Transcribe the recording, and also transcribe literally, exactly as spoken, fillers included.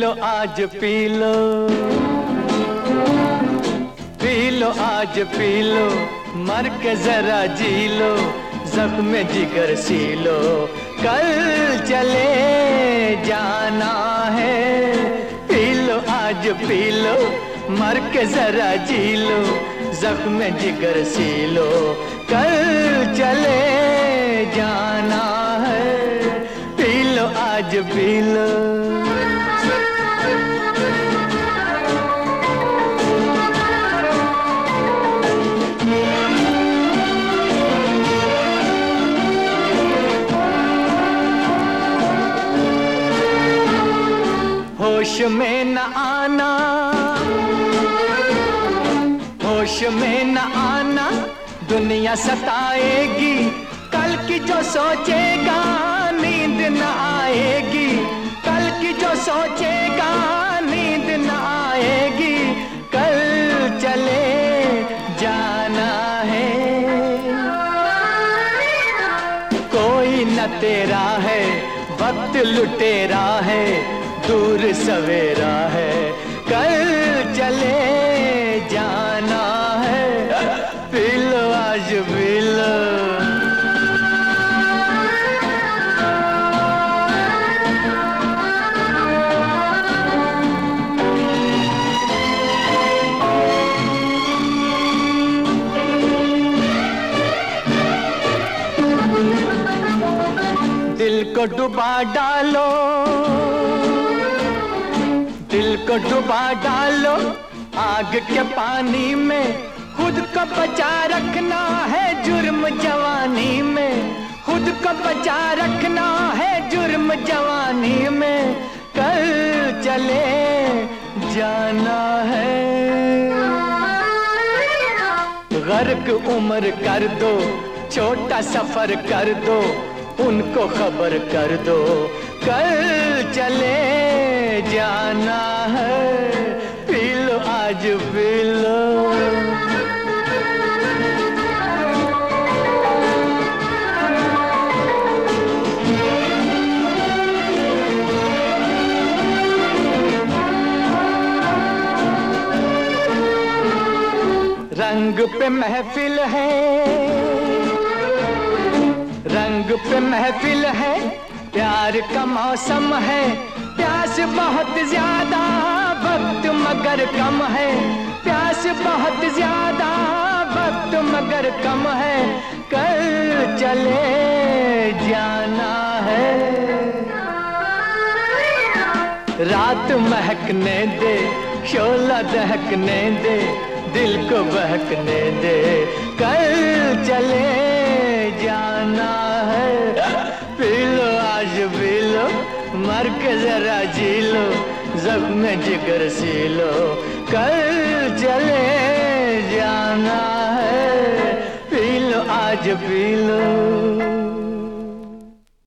लो आज P low, P low आज P low, मर के जरा जी लो, जख्म जिगर सी लो, कल चले जाना है। पी लो आज पी लो, मर के जरा जी लो, जख्म जिगर सी लो, कल चले जाना है। पी लो आज पी लो। होश में न आना, होश में न आना, दुनिया सताएगी, कल की जो सोचेगा नींद न आएगी, कल की जो सोचेगा नींद न आएगी, कल चले जाना है। कोई न तेरा है, वक्त लुटेरा है, दूर सवेरा है, कल चले जाना है। पी लो आज पी लो। दिल को डुबा डालो, दिल को डुबा डालो आग के पानी में, खुद को बचा रखना है जुर्म जवानी में, खुद को बचा रखना है जुर्म जवानी में, कल चले जाना है। गर्क उम्र कर दो, छोटा सफर कर दो, उनको खबर कर दो, कल चले जाना है। पी लो आज पी लो। रंग पे महफिल है, रंग पे महफिल है, प्यार का मौसम है, प्यास बहुत ज्यादा, वक्त मगर कम है, प्यास बहुत ज्यादा, वक्त मगर कम है, कल चले जाना है। रात महकने दे, शोला दहकने दे, दिल को बहकने दे, कल चले जाना है। पी लो आज पी लो, मर के जरा जी लो, जख्म जिगर सी लो, कल चले जाना है। पी लो आज पी लो।